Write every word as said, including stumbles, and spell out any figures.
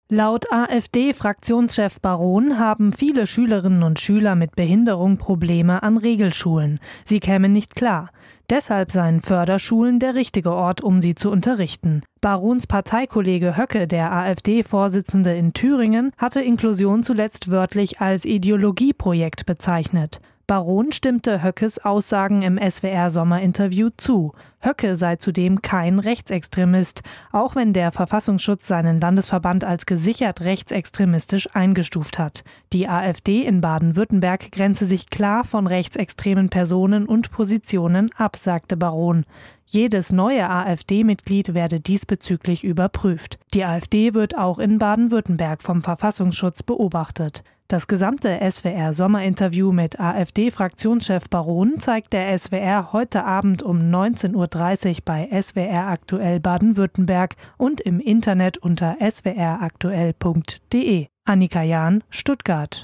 Laut AfD-Fraktionschef Baron haben viele Schülerinnen und Schüler mit Behinderung Probleme an Regelschulen. Sie kämen nicht klar. Deshalb seien Förderschulen der richtige Ort, um sie zu unterrichten. Barons Parteikollege Höcke, der AfD-Vorsitzende in Thüringen, hatte Inklusion zuletzt wörtlich als Ideologieprojekt bezeichnet. Baron stimmte Höckes Aussagen im S W R-Sommerinterview zu. Höcke sei zudem kein Rechtsextremist, auch wenn der Verfassungsschutz seinen Landesverband als gesichert rechtsextremistisch eingestuft hat. Die AfD in Baden-Württemberg grenze sich klar von rechtsextremen Personen und Positionen ab, sagte Baron. Jedes neue AfD-Mitglied werde diesbezüglich überprüft. Die AfD wird auch in Baden-Württemberg vom Verfassungsschutz beobachtet. Das gesamte S W R-Sommerinterview mit AfD-Fraktionschef Baron zeigt der S W R heute Abend um neunzehn Uhr dreißig bei S W R Aktuell Baden-Württemberg und im Internet unter s w r aktuell punkt d e. Annika Jahn, Stuttgart.